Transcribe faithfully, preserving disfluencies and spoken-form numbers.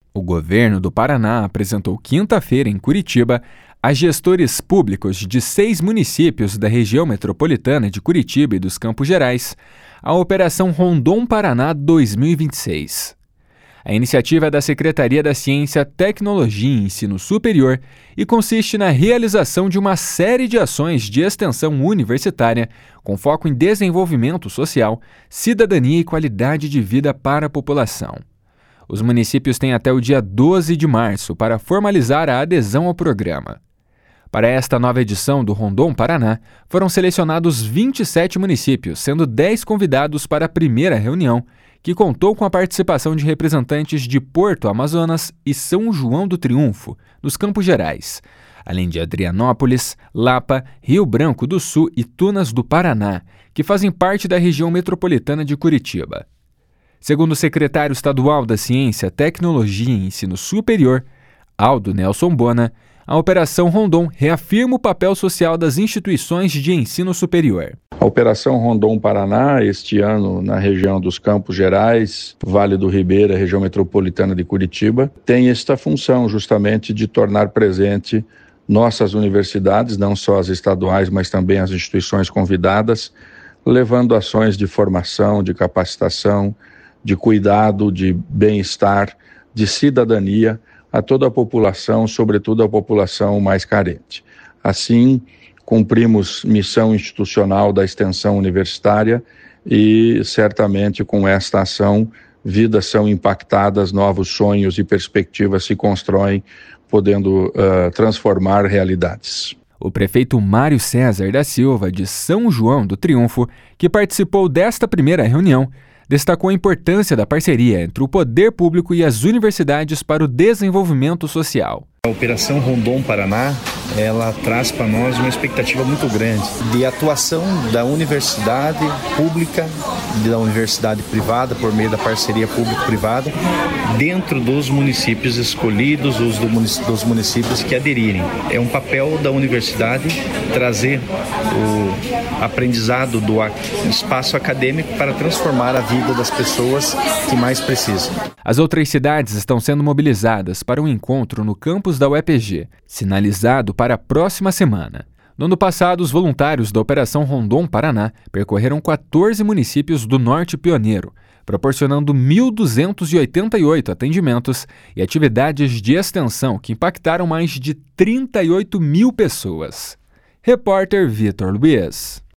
O governo do Paraná apresentou quinta-feira em Curitiba a gestores públicos de seis municípios da região metropolitana de Curitiba e dos Campos Gerais a Operação Rondon Paraná dois mil e vinte e seis. A iniciativa é da Secretaria da Ciência, Tecnologia e Ensino Superior e consiste na realização de uma série de ações de extensão universitária com foco em desenvolvimento social, cidadania e qualidade de vida para a população. Os municípios têm até o dia doze de março para formalizar a adesão ao programa. Para esta nova edição do Rondon Paraná, foram selecionados vinte e sete municípios, sendo dez convidados para a primeira reunião, que contou com a participação de representantes de Porto Amazonas e São João do Triunfo, nos Campos Gerais, além de Adrianópolis, Lapa, Rio Branco do Sul e Tunas do Paraná, que fazem parte da região metropolitana de Curitiba. Segundo o secretário estadual da Ciência, Tecnologia e Ensino Superior, Aldo Nelson Bona, a Operação Rondon reafirma o papel social das instituições de ensino superior. A Operação Rondon Paraná, este ano na região dos Campos Gerais, Vale do Ribeira, região metropolitana de Curitiba, tem esta função justamente de tornar presente nossas universidades, não só as estaduais, mas também as instituições convidadas, levando ações de formação, de capacitação, de cuidado, de bem-estar, de cidadania a toda a população, sobretudo a população mais carente. Assim, cumprimos missão institucional da extensão universitária e, certamente, com esta ação, vidas são impactadas, novos sonhos e perspectivas se constroem, podendo uh, transformar realidades. O prefeito Mário César da Silva, de São João do Triunfo, que participou desta primeira reunião, destacou a importância da parceria entre o poder público e as universidades para o desenvolvimento social. A Operação Rondon Paraná, ela traz para nós uma expectativa muito grande de atuação da universidade pública, da universidade privada, por meio da parceria público-privada, dentro dos municípios escolhidos, os dos municípios que aderirem. É um papel da universidade trazer o aprendizado do espaço acadêmico para transformar a vida das pessoas que mais precisam. As outras cidades estão sendo mobilizadas para um encontro no campus da U E P G, sinalizado para a próxima semana. No ano passado, os voluntários da Operação Rondon Paraná percorreram quatorze municípios do Norte Pioneiro, proporcionando mil duzentos e oitenta e oito atendimentos e atividades de extensão que impactaram mais de trinta e oito mil pessoas. Repórter Vitor Luiz.